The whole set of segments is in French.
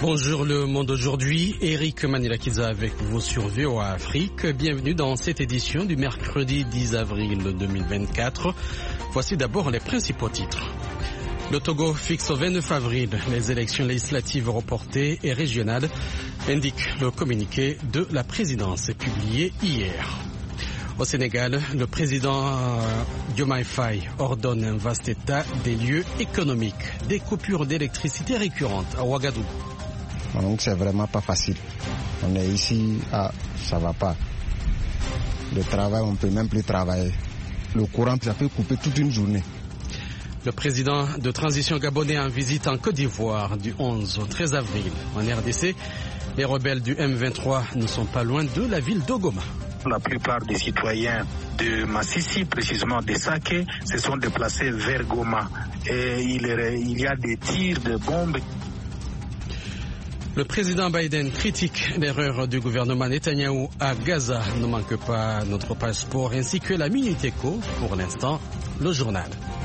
Bonjour le monde aujourd'hui, Eric Manilakiza avec vous sur VOA Afrique. Bienvenue dans cette édition du mercredi 10 avril 2024. Voici d'abord les principaux titres. Le Togo fixe au 29 avril les élections législatives reportées et régionales, indique le communiqué de la présidence publié hier. Au Sénégal, le président Diomaye Faye ordonne un vaste état des lieux économiques, des coupures d'électricité récurrentes à Ouagadougou. Donc c'est vraiment pas facile. On est ici, ça va pas. Le travail, on peut même plus travailler. Le courant, ça peut couper toute une journée. Le président de transition gabonais en visite en Côte d'Ivoire du 11 au 13 avril. En RDC, les rebelles du M23 ne sont pas loin de la ville d'Ogoma. La plupart des citoyens de Massissi, précisément de Saké, se sont déplacés vers Goma. Et il y a des tirs de bombes. Le président Biden critique l'erreur du gouvernement Netanyahou à Gaza. Ne manque pas notre passeport ainsi que la Minute Éco. Pour l'instant, le journal.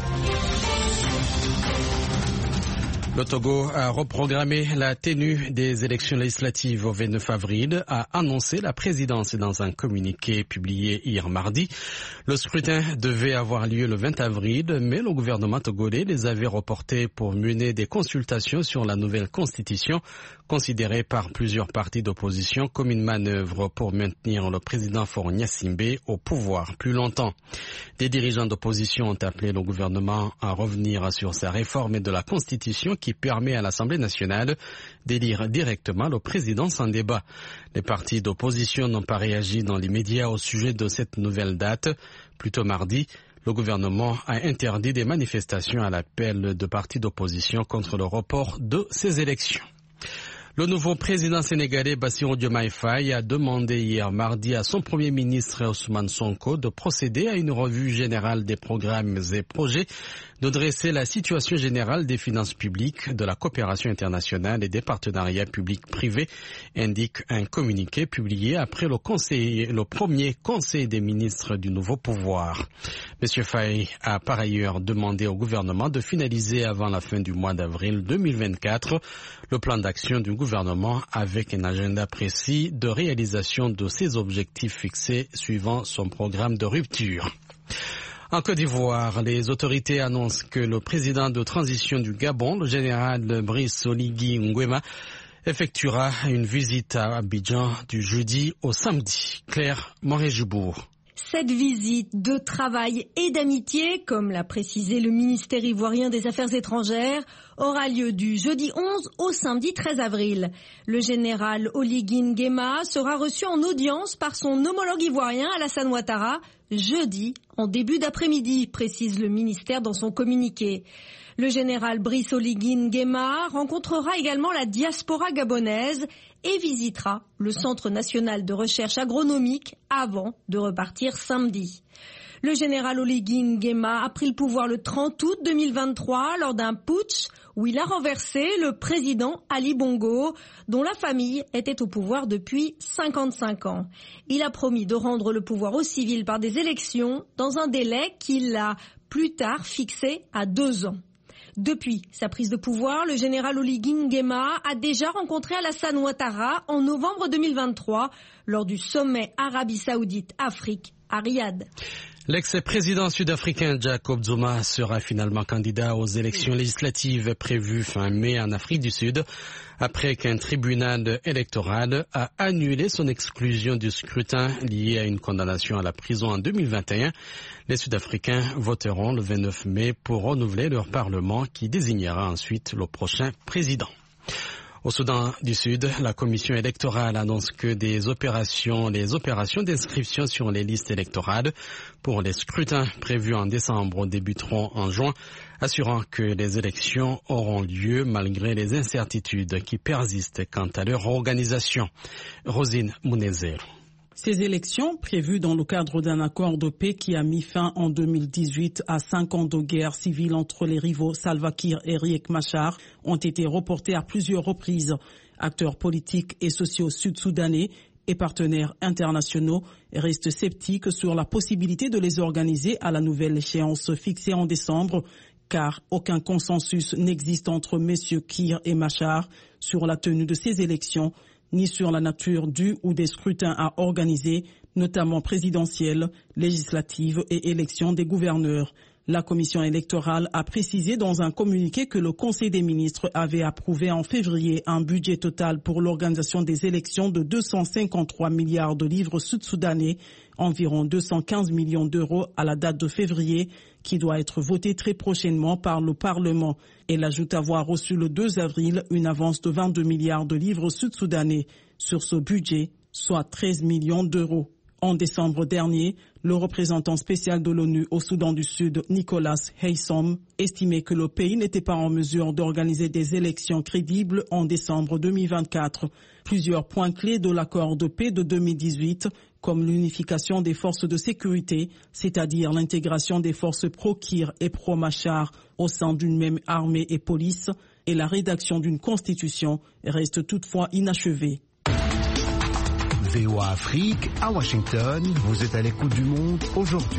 Le Togo a reprogrammé la tenue des élections législatives au 29 avril, a annoncé la présidence dans un communiqué publié hier mardi. Le scrutin devait avoir lieu le 20 avril, mais le gouvernement togolais les avait reportés pour mener des consultations sur la nouvelle constitution, considérée par plusieurs partis d'opposition comme une manœuvre pour maintenir le président Faure Gnassingbé au pouvoir plus longtemps. Des dirigeants d'opposition ont appelé le gouvernement à revenir sur sa réforme de la constitution qui permet à l'Assemblée nationale d'élire directement le président sans débat. Les partis d'opposition n'ont pas réagi dans l'immédiat au sujet de cette nouvelle date. Plus tôt mardi, le gouvernement a interdit des manifestations à l'appel de partis d'opposition contre le report de ces élections. Le nouveau président sénégalais Bassirou Diomaye Faye a demandé hier mardi à son premier ministre Ousmane Sonko de procéder à une revue générale des programmes et projets, de dresser la situation générale des finances publiques, de la coopération internationale et des partenariats publics-privés, indique un communiqué publié après le premier conseil des ministres du nouveau pouvoir. M. Faye a par ailleurs demandé au gouvernement de finaliser avant la fin du mois d'avril 2024 le plan d'action du gouvernement avec un agenda précis de réalisation de ses objectifs fixés suivant son programme de rupture. En Côte d'Ivoire, les autorités annoncent que le président de transition du Gabon, le général Brice Oligui Nguema, effectuera une visite à Abidjan du jeudi au samedi. Claire Moret-Jubour. Cette visite de travail et d'amitié, comme l'a précisé le ministère ivoirien des Affaires étrangères, aura lieu du jeudi 11 au samedi 13 avril. Le général Oligui Nguema sera reçu en audience par son homologue ivoirien Alassane Ouattara jeudi en début d'après-midi, précise le ministère dans son communiqué. Le général Brice Oligui Nguema rencontrera également la diaspora gabonaise et visitera le Centre national de recherche agronomique avant de repartir samedi. Le général Oligui Nguema a pris le pouvoir le 30 août 2023 lors d'un putsch où il a renversé le président Ali Bongo, dont la famille était au pouvoir depuis 55 ans. Il a promis de rendre le pouvoir aux civils par des élections dans un délai qu'il a plus tard fixé à 2 ans. Depuis sa prise de pouvoir, le général Oligui Nguema a déjà rencontré Alassane Ouattara en novembre 2023 lors du sommet Arabie Saoudite-Afrique à Riyad. L'ex-président sud-africain Jacob Zuma sera finalement candidat aux élections législatives prévues fin mai en Afrique du Sud, après qu'un tribunal électoral a annulé son exclusion du scrutin lié à une condamnation à la prison en 2021. Les Sud-Africains voteront le 29 mai pour renouveler leur parlement qui désignera ensuite le prochain président. Au Soudan du Sud, la commission électorale annonce que les opérations d'inscription sur les listes électorales pour les scrutins prévus en décembre débuteront en juin, assurant que les élections auront lieu malgré les incertitudes qui persistent quant à leur organisation. Rosine Mounezero. Ces élections, prévues dans le cadre d'un accord de paix qui a mis fin en 2018 à 5 ans de guerre civile entre les rivaux Salva Kiir et Riek Machar, ont été reportées à plusieurs reprises. Acteurs politiques et sociaux sud-soudanais et partenaires internationaux restent sceptiques sur la possibilité de les organiser à la nouvelle échéance fixée en décembre car aucun consensus n'existe entre messieurs Kiir et Machar sur la tenue de ces élections, ni sur la nature du ou des scrutins à organiser, notamment présidentielles, législatives et élections des gouverneurs. La commission électorale a précisé dans un communiqué que le Conseil des ministres avait approuvé en février un budget total pour l'organisation des élections de 253 milliards de livres sud-soudanais, environ 215 millions d'euros à la date de février, qui doit être voté très prochainement par le Parlement. Elle ajoute avoir reçu le 2 avril une avance de 22 milliards de livres sud-soudanais sur ce budget, soit 13 millions d'euros. En décembre dernier, le représentant spécial de l'ONU au Soudan du Sud, Nicolas Haysom, estimait que le pays n'était pas en mesure d'organiser des élections crédibles en décembre 2024. Plusieurs points clés de l'accord de paix de 2018, comme l'unification des forces de sécurité, c'est-à-dire l'intégration des forces pro-Kiir et pro-Machar au sein d'une même armée et police, et la rédaction d'une constitution, restent toutefois inachevées. VOA Afrique, à Washington, vous êtes à l'écoute du monde aujourd'hui.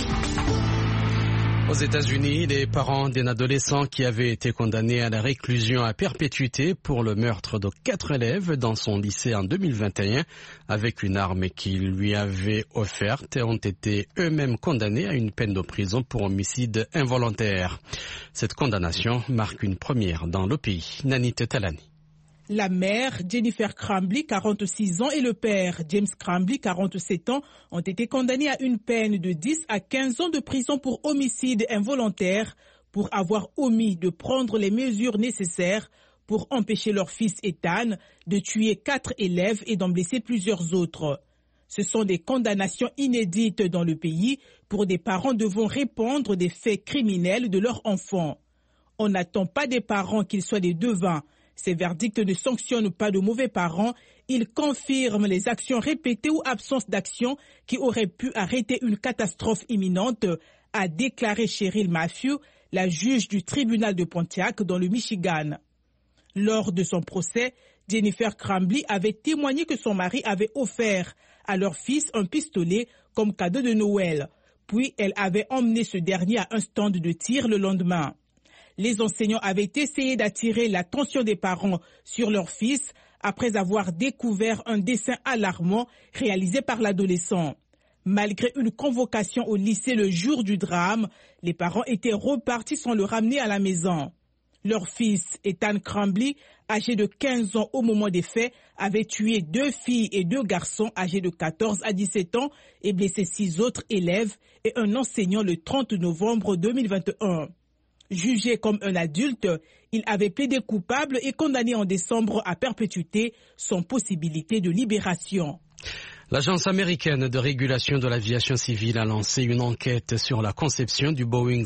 Aux États-Unis, les parents d'un adolescent qui avait été condamné à la réclusion à perpétuité pour le meurtre de 4 élèves dans son lycée en 2021 avec une arme qu'il lui avait offerte ont été eux-mêmes condamnés à une peine de prison pour homicide involontaire. Cette condamnation marque une première dans le pays. Nanit Talani. La mère, Jennifer Crumbley, 46 ans, et le père, James Crumbley, 47 ans, ont été condamnés à une peine de 10 à 15 ans de prison pour homicide involontaire pour avoir omis de prendre les mesures nécessaires pour empêcher leur fils Ethan de tuer 4 élèves et d'en blesser plusieurs autres. Ce sont des condamnations inédites dans le pays pour des parents devant répondre des faits criminels de leurs enfants. On n'attend pas des parents qu'ils soient des devins. Ces verdicts ne sanctionnent pas de mauvais parents, ils confirment les actions répétées ou absence d'action qui auraient pu arrêter une catastrophe imminente, a déclaré Cheryl Matthew, la juge du tribunal de Pontiac dans le Michigan. Lors de son procès, Jennifer Crumbley avait témoigné que son mari avait offert à leur fils un pistolet comme cadeau de Noël, puis elle avait emmené ce dernier à un stand de tir le lendemain. Les enseignants avaient essayé d'attirer l'attention des parents sur leur fils après avoir découvert un dessin alarmant réalisé par l'adolescent. Malgré une convocation au lycée le jour du drame, les parents étaient repartis sans le ramener à la maison. Leur fils, Ethan Crumbley, âgé de 15 ans au moment des faits, avait tué 2 filles et 2 garçons âgés de 14 à 17 ans et blessé 6 autres élèves et un enseignant le 30 novembre 2021. Jugé comme un adulte, il avait plaidé coupable et condamné en décembre à perpétuité sans possibilité de libération. L'Agence américaine de régulation de l'aviation civile a lancé une enquête sur la conception du Boeing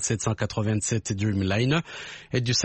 787 Dreamliner et du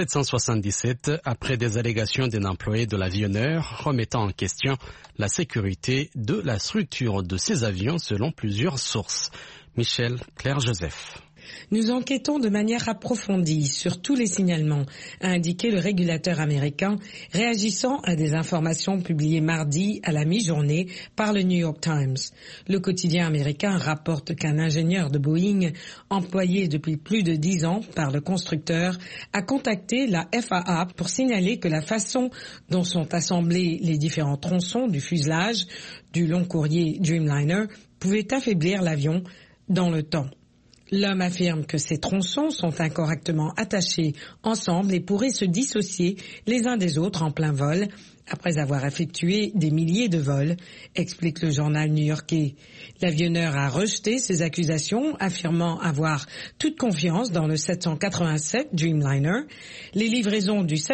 777 après des allégations d'un employé de l'avionneur remettant en question la sécurité de la structure de ces avions selon plusieurs sources. Michel Claire-Joseph. Nous enquêtons de manière approfondie sur tous les signalements, a indiqué le régulateur américain, réagissant à des informations publiées mardi à la mi-journée par le New York Times. Le quotidien américain rapporte qu'un ingénieur de Boeing, employé depuis plus de 10 ans par le constructeur, a contacté la FAA pour signaler que la façon dont sont assemblés les différents tronçons du fuselage du long courrier Dreamliner pouvait affaiblir l'avion dans le temps. L'homme affirme que ces tronçons sont incorrectement attachés ensemble et pourraient se dissocier les uns des autres en plein vol après avoir effectué des milliers de vols, explique le journal new-yorkais. L'avionneur a rejeté ces accusations, affirmant avoir toute confiance dans le 787 Dreamliner. Les livraisons du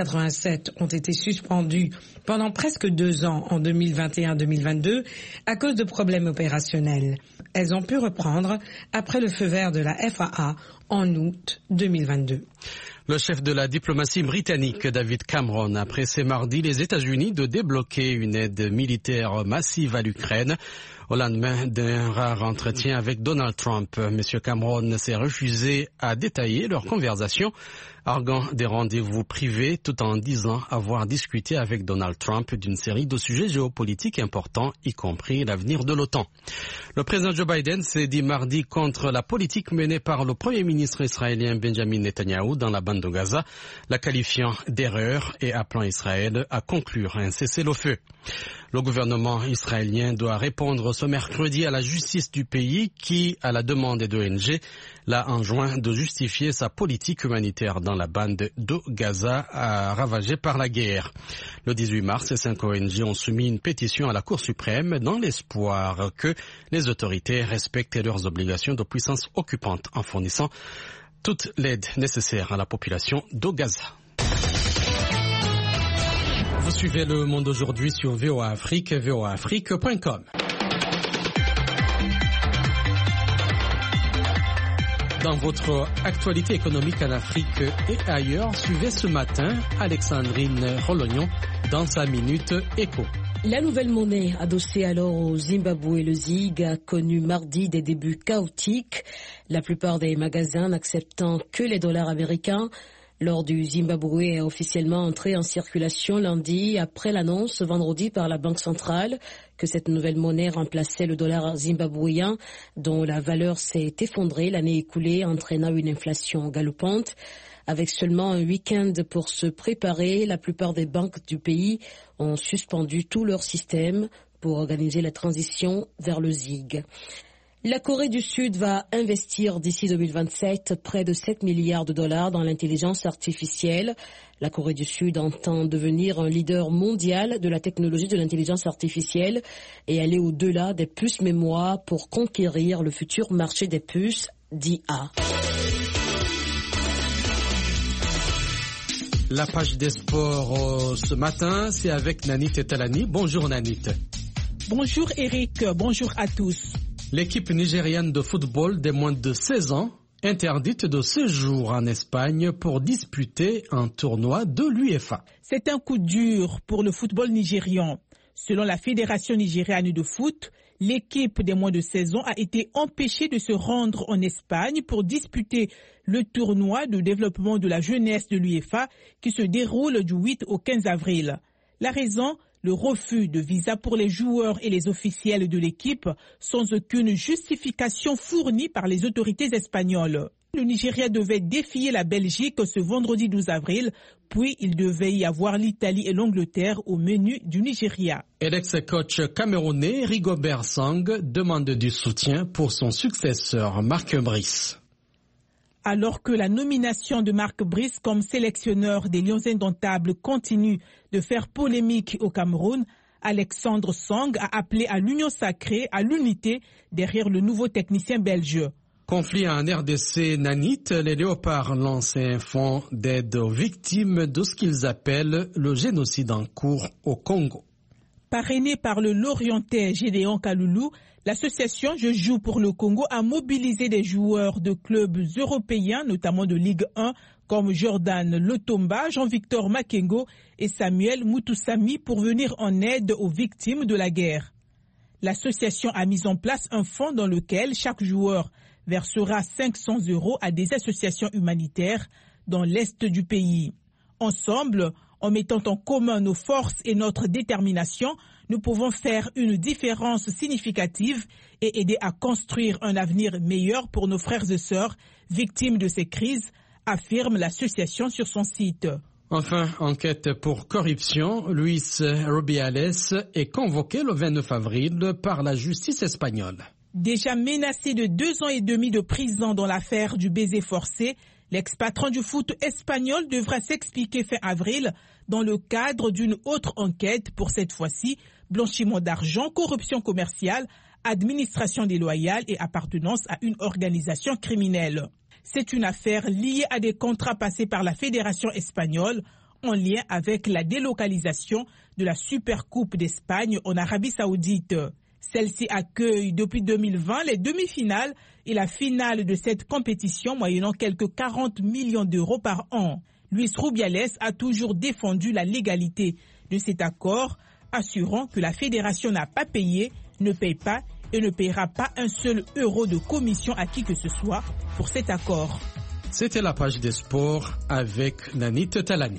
787 ont été suspendues pendant presque 2 ans en 2021-2022 à cause de problèmes opérationnels. Elles ont pu reprendre après le feu vert de la FAA en août 2022. Le chef de la diplomatie britannique, David Cameron, a pressé mardi les États-Unis de débloquer une aide militaire massive à l'Ukraine. Au lendemain d'un rare entretien avec Donald Trump, M. Cameron s'est refusé à détailler leur conversation, arguant des rendez-vous privés tout en disant avoir discuté avec Donald Trump d'une série de sujets géopolitiques importants, y compris l'avenir de l'OTAN. Le président Joe Biden s'est dit mardi contre la politique menée par le premier ministre israélien Benjamin Netanyahou dans la bande de Gaza, la qualifiant d'erreur et appelant Israël à conclure un cessez-le-feu. Le gouvernement israélien doit répondre ce mercredi à la justice du pays qui, à la demande d'ONG, l'a enjoint de justifier sa politique humanitaire dans la bande de Gaza ravagée par la guerre. Le 18 mars, 5 ONG ont soumis une pétition à la Cour suprême dans l'espoir que les autorités respectent leurs obligations de puissance occupante en fournissant toute l'aide nécessaire à la population de Gaza. Vous suivez Le Monde aujourd'hui sur VOA Afrique, voaafrique.com. Dans votre actualité économique en Afrique et ailleurs, suivez ce matin Alexandrine Rolognon dans sa Minute Éco. La nouvelle monnaie adossée alors au Zimbabwe, le ZiG, a connu mardi des débuts chaotiques, la plupart des magasins n'acceptant que les dollars américains. L'or du Zimbabwe est officiellement entré en circulation lundi après l'annonce vendredi par la Banque centrale que cette nouvelle monnaie remplaçait le dollar zimbabwéen dont la valeur s'est effondrée l'année écoulée entraînant une inflation galopante. Avec seulement un week-end pour se préparer, la plupart des banques du pays ont suspendu tout leur système pour organiser la transition vers le ZiG. La Corée du Sud va investir d'ici 2027 près de 7 milliards de dollars dans l'intelligence artificielle. La Corée du Sud entend devenir un leader mondial de la technologie de l'intelligence artificielle et aller au-delà des puces mémoire pour conquérir le futur marché des puces d'IA. La page des sports ce matin, c'est avec Nanit Talani. Bonjour Nanit. Bonjour Eric, bonjour à tous. L'équipe nigériane de football des moins de 16 ans, interdite de séjour en Espagne pour disputer un tournoi de l'UEFA. C'est un coup dur pour le football nigérian. Selon la Fédération nigériane de foot, l'équipe des moins de 16 ans a été empêchée de se rendre en Espagne pour disputer le tournoi de développement de la jeunesse de l'UEFA qui se déroule du 8 au 15 avril. La raison ? Le refus de visa pour les joueurs et les officiels de l'équipe sans aucune justification fournie par les autorités espagnoles. Le Nigeria devait défier la Belgique ce vendredi 12 avril, puis il devait y avoir l'Italie et l'Angleterre au menu du Nigeria. Et l'ex-coach camerounais Rigobert Song demande du soutien pour son successeur Marc Brice. Alors que la nomination de Marc Brice comme sélectionneur des Lions indomptables continue de faire polémique au Cameroun, Alexandre Song a appelé à l'union sacrée, à l'unité derrière le nouveau technicien belge. Conflit en RDC Nanit, les Léopards lancent un fonds d'aide aux victimes de ce qu'ils appellent le génocide en cours au Congo. Parrainé par le Lorientais Gédéon Kaloulou, l'association Je joue pour le Congo a mobilisé des joueurs de clubs européens, notamment de Ligue 1, comme Jordan Lotomba, Jean-Victor Makengo et Samuel Moutoussami pour venir en aide aux victimes de la guerre. L'association a mis en place un fonds dans lequel chaque joueur versera 500 € à des associations humanitaires dans l'est du pays. Ensemble, en mettant en commun nos forces et notre détermination, nous pouvons faire une différence significative et aider à construire un avenir meilleur pour nos frères et sœurs victimes de ces crises, affirme l'association sur son site. Enfin, enquête pour corruption, Luis Rubiales est convoqué le 29 avril par la justice espagnole. Déjà menacé de 2 ans et demi de prison dans l'affaire du baiser forcé, l'ex-patron du foot espagnol devra s'expliquer fin avril dans le cadre d'une autre enquête pour cette fois-ci blanchiment d'argent, corruption commerciale, administration déloyale et appartenance à une organisation criminelle. C'est une affaire liée à des contrats passés par la Fédération espagnole en lien avec la délocalisation de la Supercoupe d'Espagne en Arabie Saoudite. Celle-ci accueille depuis 2020 les demi-finales et la finale de cette compétition moyennant quelques 40 millions d'euros par an. Luis Rubiales a toujours défendu la légalité de cet accord, assurant que la fédération n'a pas payé, ne paye pas et ne paiera pas un seul euro de commission à qui que ce soit pour cet accord. C'était la page des sports avec Nanit Talani.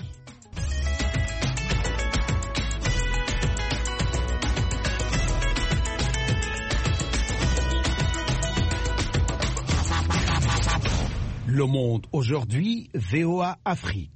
Le Monde aujourd'hui, VOA Afrique.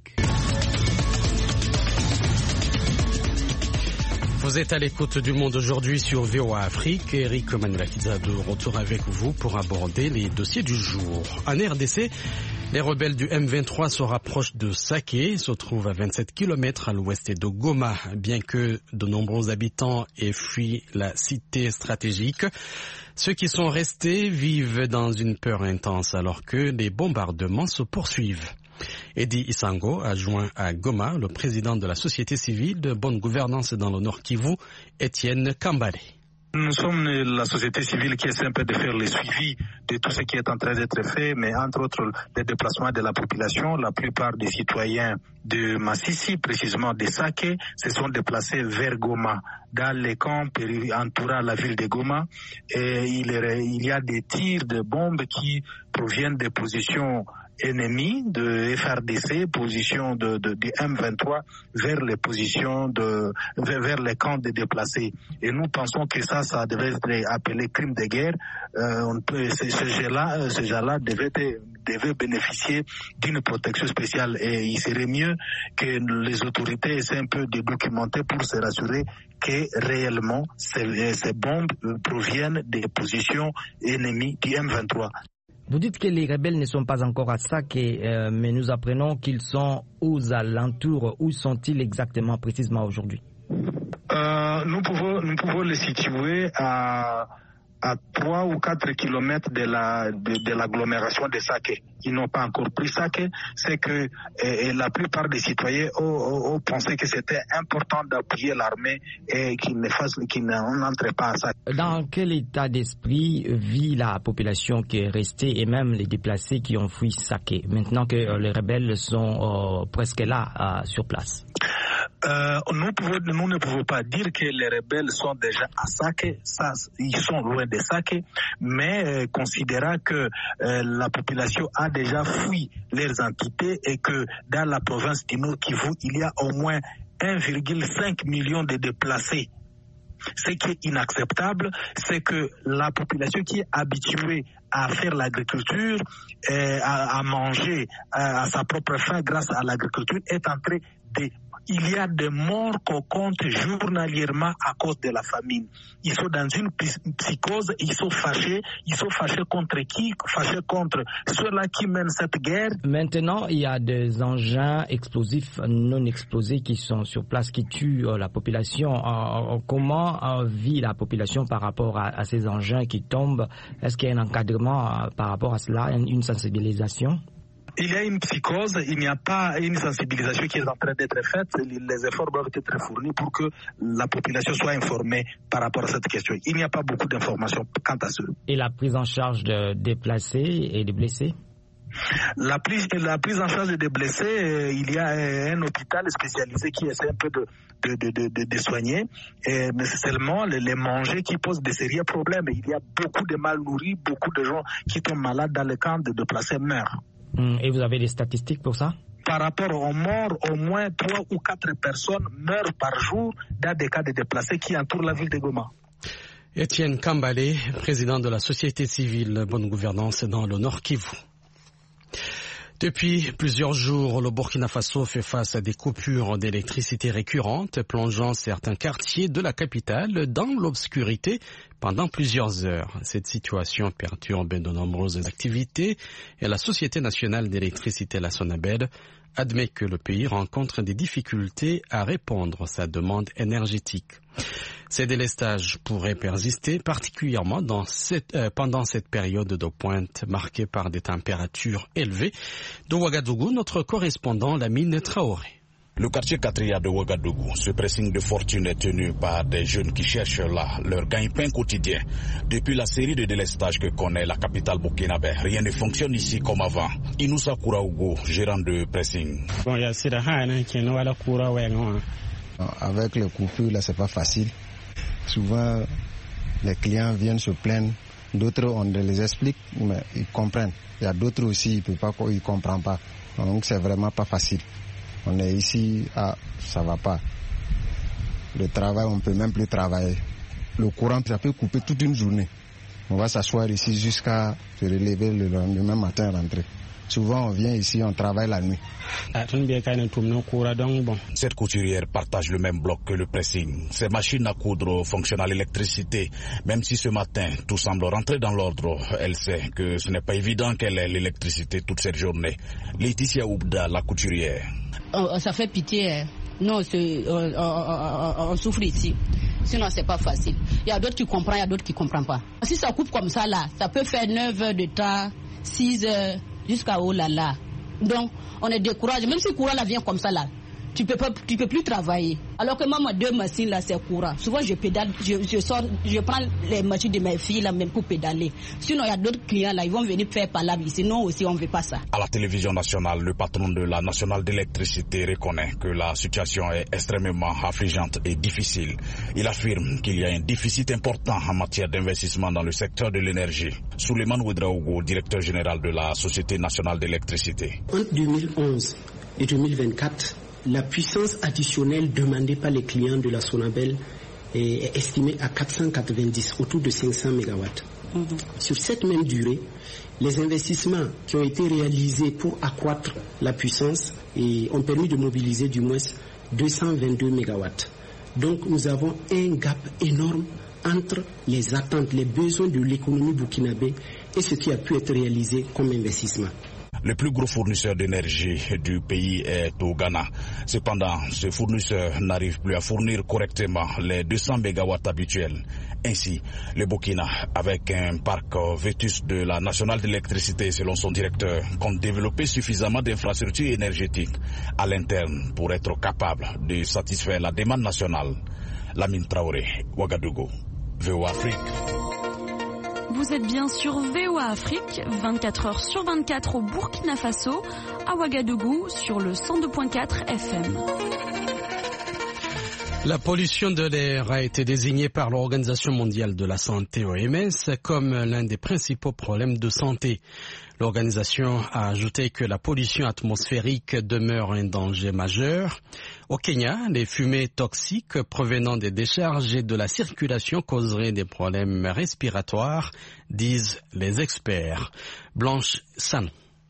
Vous êtes à l'écoute du Monde aujourd'hui sur VOA Afrique. Eric Manuelakiza de retour avec vous pour aborder les dossiers du jour. En RDC, les rebelles du M23 se rapprochent de Saké, se trouvent à 27 km à l'ouest de Goma. Bien que de nombreux habitants aient fui la cité stratégique, ceux qui sont restés vivent dans une peur intense alors que les bombardements se poursuivent. Eddie Isango, adjoint à Goma, le président de la société civile de bonne gouvernance dans le Nord Kivu, Étienne Kambale. Nous sommes la société civile qui essaie un peu de faire le suivi de tout ce qui est en train d'être fait, mais entre autres les déplacements de la population. La plupart des citoyens de Massissi, précisément de Saké, se sont déplacés vers Goma, dans les camps entourant la ville de Goma. Et il y a des tirs de bombes qui proviennent des positions ennemis de FRDC, position de M23 vers les positions vers les camps de déplacés. Et nous pensons que ça devait être appelé crime de guerre. Ces gens-là devaient bénéficier d'une protection spéciale et il serait mieux que les autorités essaient un peu de documenter pour se rassurer que réellement ces bombes proviennent des positions ennemies du M23. Vous dites que les rebelles ne sont pas encore à Saké, mais nous apprenons qu'ils sont aux alentours. Où sont-ils exactement, précisément aujourd'hui? Nous pouvons les situer à 3 ou 4 kilomètres de l'agglomération de Saké. Ils n'ont pas encore pris Saké. C'est que la plupart des citoyens ont pensé que c'était important d'appuyer l'armée et qu'ils n'entrent pas à Saké. Dans quel état d'esprit vit la population qui est restée et même les déplacés qui ont fui Saké, maintenant que les rebelles sont presque là, sur place? Nous ne pouvons pas dire que les rebelles sont déjà à Saké. Ils sont loin de Saké, mais considérant que la population a déjà fui leurs entités et que dans la province du Nord Kivu, il y a au moins 1,5 million de déplacés. Ce qui est inacceptable, c'est que la population qui est habituée à faire l'agriculture, à manger à sa propre faim grâce à l'agriculture, est en train de... Il y a des morts qu'on compte journalièrement à cause de la famine. Ils sont dans une psychose, ils sont fâchés contre qui? Fâchés contre ceux-là qui mènent cette guerre. Maintenant, il y a des engins explosifs non explosés qui sont sur place, qui tuent la population. Comment vit la population par rapport à ces engins qui tombent? Est-ce qu'il y a un encadrement par rapport à cela, une sensibilisation? Il y a une psychose, il n'y a pas une sensibilisation qui est en train d'être faite. Les efforts doivent être fournis pour que la population soit informée par rapport à cette question. Il n'y a pas beaucoup d'informations quant à cela. Et la prise en charge de déplacés et de blessés? La prise en charge des blessés, il y a un hôpital spécialisé qui essaie un peu de soigner, mais c'est seulement les manger qui posent des sérieux problèmes. Il y a beaucoup de mal nourris, beaucoup de gens qui tombent malades dans les camps de déplacés meurent. Et vous avez des statistiques pour ça? Par rapport aux morts, au moins 3 ou 4 personnes meurent par jour dans des cas de déplacés qui entourent la ville de Goma. Étienne Kambale, président de la société civile Bonne Gouvernance dans le Nord Kivu. Depuis plusieurs jours, le Burkina Faso fait face à des coupures d'électricité récurrentes, plongeant certains quartiers de la capitale dans l'obscurité pendant plusieurs heures. Cette situation perturbe de nombreuses activités et la Société nationale d'électricité, la SONABEL, admet que le pays rencontre des difficultés à répondre à sa demande énergétique. Ces délestages pourraient persister, particulièrement pendant cette période de pointe marquée par des températures élevées. De Ouagadougou, notre correspondant Lamine Traoré. Le quartier Katria de Ouagadougou, ce pressing de fortune est tenu par des jeunes qui cherchent là leur gagne-pain quotidien. Depuis la série de délestages que connaît la capitale burkinabé, rien ne fonctionne ici comme avant. Inoussa Kouraougou, gérant de pressing. Avec le coupure, là, c'est pas facile. Souvent, les clients viennent se plaindre. D'autres, on les explique, mais ils comprennent. Il y a d'autres aussi, ils ne comprennent pas. Donc, c'est vraiment pas facile. On est ici, ça va pas. Le travail, on peut même plus travailler. Le courant, ça peut couper toute une journée. On va s'asseoir ici jusqu'à se relever le lendemain matin, rentrer. Souvent, on vient ici, on travaille la nuit. Cette couturière partage le même bloc que le pressing. Ces machines à coudre fonctionnent à l'électricité. Même si ce matin, tout semble rentrer dans l'ordre, elle sait que ce n'est pas évident qu'elle ait l'électricité toute cette journée. Laetitia Oubda, la couturière. Ça fait pitié. Non, on souffre ici. Sinon, c'est pas facile. Il y a d'autres qui comprennent, il y a d'autres qui ne comprennent pas. Si ça coupe comme ça, là, ça peut faire 9 heures de temps, 6 heures, jusqu'à oh là là. Donc, on est découragé. Même si le courant là vient comme ça, là, tu peux plus travailler. Alors que moi, 2 machines là, c'est courant. Souvent, je pédale, je prends les machines de mes filles là même pour pédaler. Sinon, il y a d'autres clients là, ils vont venir faire palabre ici. Sinon aussi, on ne veut pas ça. À la télévision nationale, le patron de la nationale d'électricité reconnaît que la situation est extrêmement affligeante et difficile. Il affirme qu'il y a un déficit important en matière d'investissement dans le secteur de l'énergie. Souleymane Ouedraogo, directeur général de la Société nationale d'électricité. Entre 2011 et 2024, la puissance additionnelle demandée par les clients de la Sonabel est estimée à 490, autour de 500 MW. Sur cette même durée, les investissements qui ont été réalisés pour accroître la puissance ont permis de mobiliser du moins 222 MW. Donc nous avons un gap énorme entre les attentes, les besoins de l'économie burkinabé et ce qui a pu être réalisé comme investissement. Le plus gros fournisseur d'énergie du pays est au Ghana. Cependant, ce fournisseur n'arrive plus à fournir correctement les 200 MW habituels. Ainsi, le Burkina, avec un parc vétuste de la nationale d'électricité selon son directeur, compte développer suffisamment d'infrastructures énergétiques à l'interne pour être capable de satisfaire la demande nationale. Lamine Traoré, Ouagadougou, VOA Afrique. Vous êtes bien sur VOA Afrique, 24 heures sur 24 au Burkina Faso, à Ouagadougou sur le 102.4 FM. La pollution de l'air a été désignée par l'Organisation mondiale de la santé OMS comme l'un des principaux problèmes de santé. L'organisation a ajouté que la pollution atmosphérique demeure un danger majeur. Au Kenya, les fumées toxiques provenant des décharges et de la circulation causeraient des problèmes respiratoires, disent les experts. Blanche San.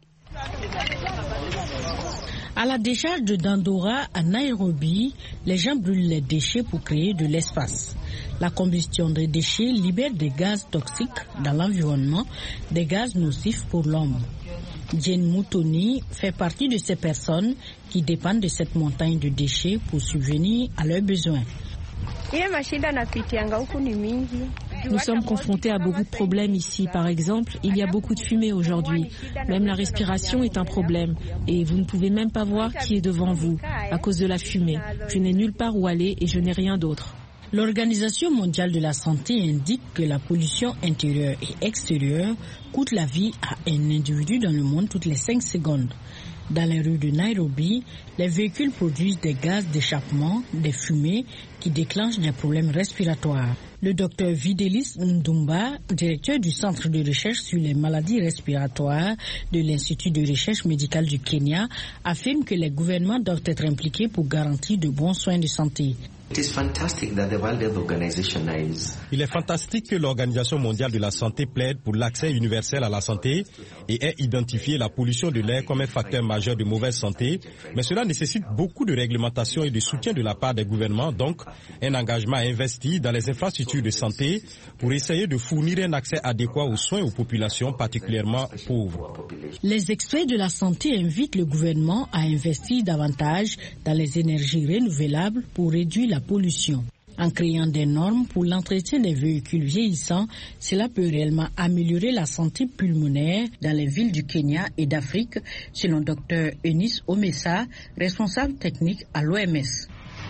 À la décharge de Dandora, à Nairobi, les gens brûlent les déchets pour créer de l'espace. La combustion des déchets libère des gaz toxiques dans l'environnement, des gaz nocifs pour l'homme. Jane Moutoni fait partie de ces personnes qui dépendent de cette montagne de déchets pour subvenir à leurs besoins. Nous sommes confrontés à beaucoup de problèmes ici. Par exemple, il y a beaucoup de fumée aujourd'hui. Même la respiration est un problème. Et vous ne pouvez même pas voir qui est devant vous à cause de la fumée. Je n'ai nulle part où aller et je n'ai rien d'autre. L'Organisation mondiale de la santé indique que la pollution intérieure et extérieure coûte la vie à un individu dans le monde toutes les 5 secondes. Dans les rues de Nairobi, les véhicules produisent des gaz d'échappement, des fumées qui déclenchent des problèmes respiratoires. Le docteur Videlis Ndumba, directeur du Centre de recherche sur les maladies respiratoires de l'Institut de recherche médicale du Kenya, affirme que les gouvernements doivent être impliqués pour garantir de bons soins de santé. Il est fantastique que l'Organisation mondiale de la santé plaide pour l'accès universel à la santé et ait identifié la pollution de l'air comme un facteur majeur de mauvaise santé, mais cela nécessite beaucoup de réglementation et de soutien de la part des gouvernements, donc un engagement investi dans les infrastructures de santé pour essayer de fournir un accès adéquat aux soins aux populations particulièrement pauvres. Les experts de la santé invitent le gouvernement à investir davantage dans les énergies renouvelables pour réduire la pollution. En créant des normes pour l'entretien des véhicules vieillissants, cela peut réellement améliorer la santé pulmonaire dans les villes du Kenya et d'Afrique, selon Dr Eunice Omessa, responsable technique à l'OMS.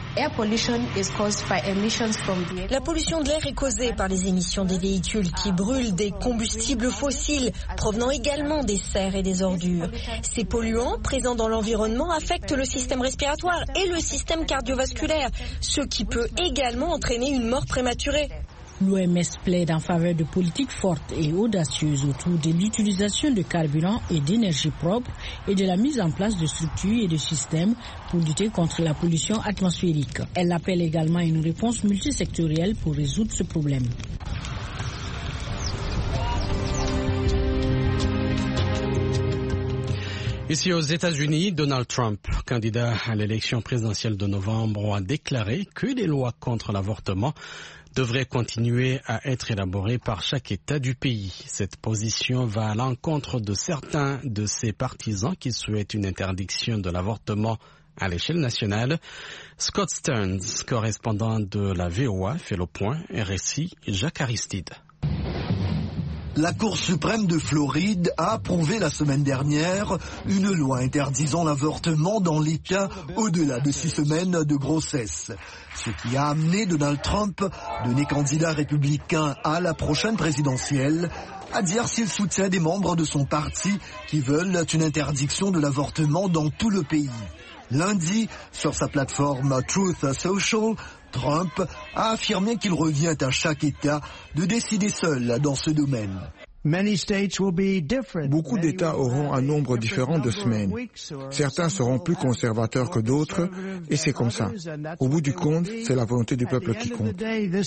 La pollution de l'air est causée par les émissions des véhicules qui brûlent des combustibles fossiles provenant également des serres et des ordures. Ces polluants présents dans l'environnement affectent le système respiratoire et le système cardiovasculaire, ce qui peut également entraîner une mort prématurée. L'OMS plaide en faveur de politiques fortes et audacieuses autour de l'utilisation de carburant et d'énergie propre et de la mise en place de structures et de systèmes pour lutter contre la pollution atmosphérique. Elle appelle également à une réponse multisectorielle pour résoudre ce problème. Ici aux États-Unis, Donald Trump, candidat à l'élection présidentielle de novembre, a déclaré que les lois contre l'avortement devrait continuer à être élaborée par chaque État du pays. Cette position va à l'encontre de certains de ses partisans qui souhaitent une interdiction de l'avortement à l'échelle nationale. Scott Stearns, correspondant de la VOA, fait le point. RSI, Jacques Aristide. La Cour suprême de Floride a approuvé la semaine dernière une loi interdisant l'avortement dans les cas au-delà de 6 semaines de grossesse. Ce qui a amené Donald Trump, donné candidat républicain à la prochaine présidentielle, à dire s'il soutient des membres de son parti qui veulent une interdiction de l'avortement dans tout le pays. Lundi, sur sa plateforme Truth Social, Trump a affirmé qu'il revient à chaque État de décider seul dans ce domaine. Beaucoup d'États auront un nombre différent de semaines. Certains seront plus conservateurs que d'autres, et c'est comme ça. Au bout du compte, c'est la volonté du peuple qui compte.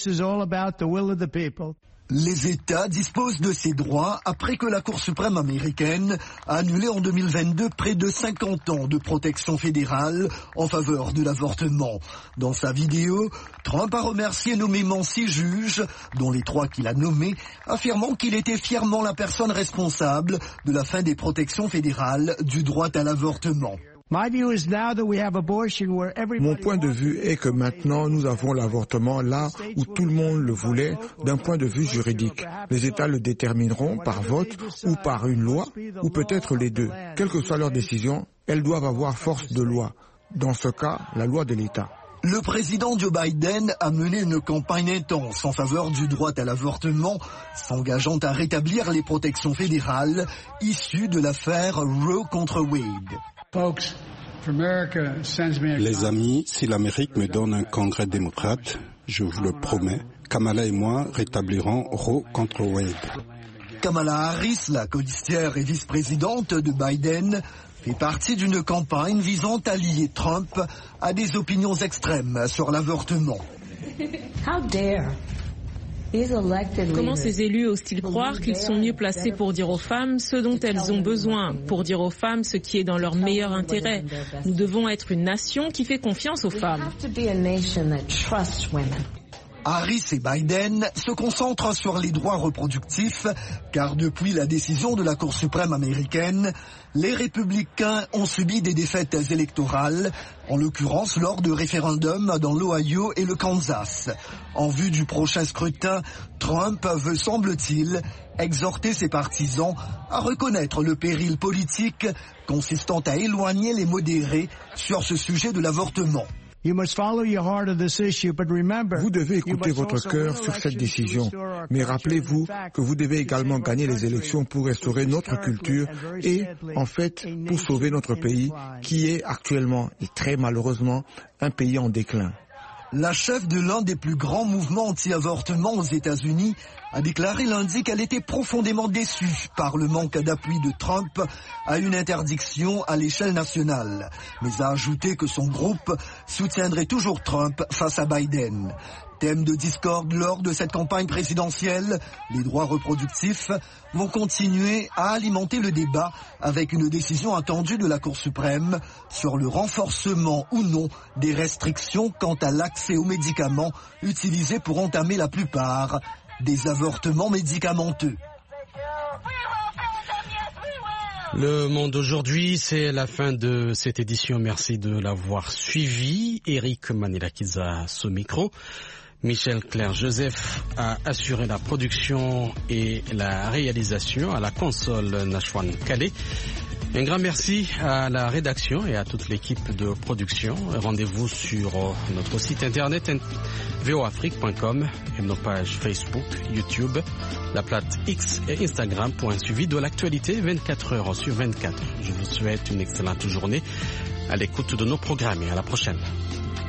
Les États disposent de ces droits après que la Cour suprême américaine a annulé en 2022 près de 50 ans de protection fédérale en faveur de l'avortement. Dans sa vidéo, Trump a remercié nommément 6 juges, dont les 3 qu'il a nommés, affirmant qu'il était fièrement la personne responsable de la fin des protections fédérales du droit à l'avortement. Mon point de vue est que maintenant nous avons l'avortement là où tout le monde le voulait d'un point de vue juridique. Les États le détermineront par vote ou par une loi ou peut-être les deux. Quelle que soit leur décision, elles doivent avoir force de loi. Dans ce cas, la loi de l'État. Le président Joe Biden a mené une campagne intense en faveur du droit à l'avortement, s'engageant à rétablir les protections fédérales issues de l'affaire Roe contre Wade. Les amis, si l'Amérique me donne un congrès démocrate, je vous le promets, Kamala et moi rétablirons Roe contre Wade. Kamala Harris, la codiciaire et vice-présidente de Biden, fait partie d'une campagne visant à lier Trump à des opinions extrêmes sur l'avortement. Comment ces élus osent-ils croire qu'ils sont mieux placés pour dire aux femmes ce dont elles ont besoin, pour dire aux femmes ce qui est dans leur meilleur intérêt? Nous devons être une nation qui fait confiance aux femmes. Harris et Biden se concentrent sur les droits reproductifs, car depuis la décision de la Cour suprême américaine, les républicains ont subi des défaites électorales, en l'occurrence lors de référendums dans l'Ohio et le Kansas. En vue du prochain scrutin, Trump veut, semble-t-il, exhorter ses partisans à reconnaître le péril politique consistant à éloigner les modérés sur ce sujet de l'avortement. Vous devez écouter votre cœur sur cette décision, mais rappelez-vous que vous devez également gagner les élections pour restaurer notre culture et, en fait, pour sauver notre pays qui est actuellement, et très malheureusement, un pays en déclin. La chef de l'un des plus grands mouvements anti-avortement aux États-Unis a déclaré lundi qu'elle était profondément déçue par le manque d'appui de Trump à une interdiction à l'échelle nationale, mais a ajouté que son groupe soutiendrait toujours Trump face à Biden. Thème de discorde lors de cette campagne présidentielle, les droits reproductifs vont continuer à alimenter le débat avec une décision attendue de la Cour suprême sur le renforcement ou non des restrictions quant à l'accès aux médicaments utilisés pour entamer la plupart des avortements médicamenteux. Le Monde aujourd'hui, c'est la fin de cette édition. Merci de l'avoir suivi. Eric Manilakiza, ce micro. Michel Claire-Joseph a assuré la production et la réalisation à la console Nashwan Calais. Un grand merci à la rédaction et à toute l'équipe de production. Rendez-vous sur notre site internet voafrique.com et nos pages Facebook, YouTube, la plate X et Instagram pour un suivi de l'actualité 24 heures sur 24. Je vous souhaite une excellente journée à l'écoute de nos programmes et à la prochaine.